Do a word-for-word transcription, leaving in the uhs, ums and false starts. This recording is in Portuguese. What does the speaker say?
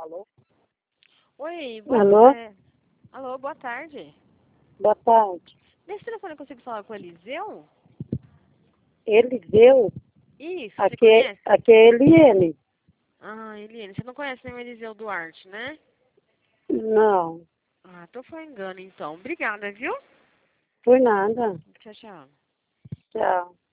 Alô? Oi, boa Alô? tarde. Alô, boa tarde. Boa tarde. Nesse telefone eu consigo falar com o Eliseu? Eliseu? Isso, você Aqui é, conhece? aqui é Eliene. Ah, Eliane, você não conhece nem o Eliseu Duarte, né? Não, Ah, então foi um engano, então. Obrigada, viu? por nada. Tchau, tchau. Tchau.